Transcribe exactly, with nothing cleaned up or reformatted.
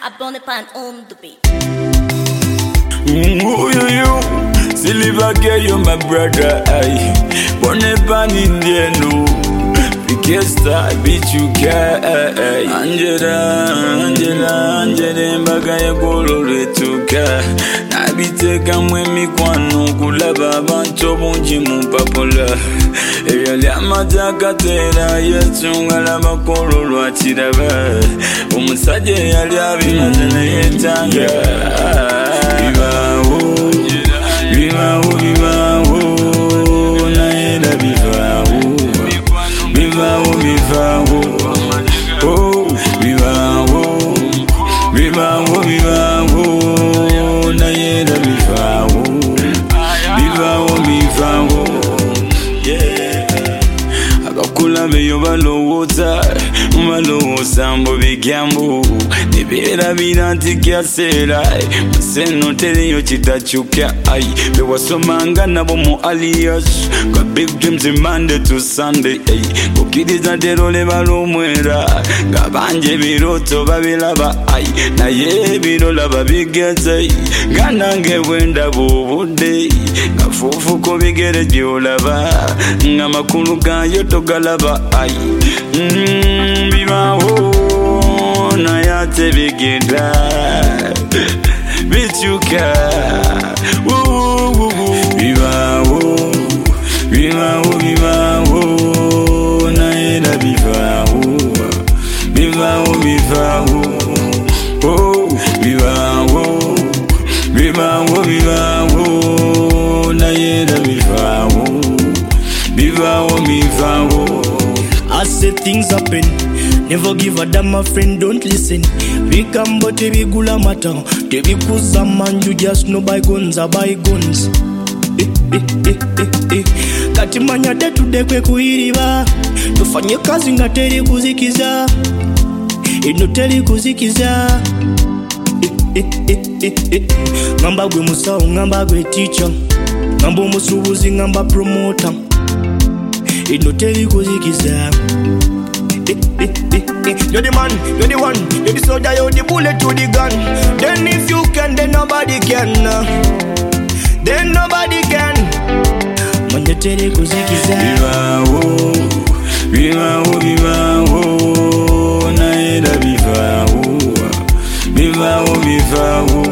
Abonne pan on the beat. Who you you? Silver girl, you my brother. Aye, bonne pan indiano. Fiesta, bitch you care. Angela, Angela, Angela, Bagaya Golo Retuka. Nabiteka mwemi kwanu kulaba bancho bunji mupapula. Eyali amataka tera yetunga laba kolo lwachiraba. Umusaje yali abimazana yetanga. Viva wo, viva wo, viva wo, na yeda viva wo, viva wo, viva wo, oh, viva wo, viva wo, viva wo, na yeda viva wo, viva wo, viva wo, yeah. Abakula beyo balowooza, balowooza mbo bigambo. Nibera binanti kyasera, museno teriyo kitakyuka. Ay, bewasomanga nabo mu alias. Got big dreams in Monday to Sunday. Ay, kukiriza tero le balomwera. Gabanje biroto babilaba. Ay, naye birola babigeze. Ganange wenda bubude. Gafufu ko bigere gyolaba. Ngamakulu gayo togalaba. Ay, mm, bibaho. Na yate bigenda bichuka viva wo viva wo viva wo na yeda viva wo viva wo viva wo oh viva wo viva wo viva wo na yeda viva wo viva wo viva wo. I say things happen. Never give a damn, my friend, don't listen. We come but we gula mata. Te we kuza man, you just know bygones are bygones. Eh, eh, eh, eh, eh. Kati manya de tude kwe kuiriba. Tufanye kazi nga teri kuzikiza. Ino teri kuzikiza. Eh, eh, eh, eh, eh. Ngamba gwe musao, ngamba gwe teacher. Ngamba musubuzi, ngamba promoter. Ino teri kuzikiza. You're the man, you're the one, you're the soldier, you're the bullet to the gun. Then if you can, then nobody can. Then nobody can. Manyetere kuzikiza. Viva wo, viva wo, viva wo, na yeda viva wo, viva wo, viva wo.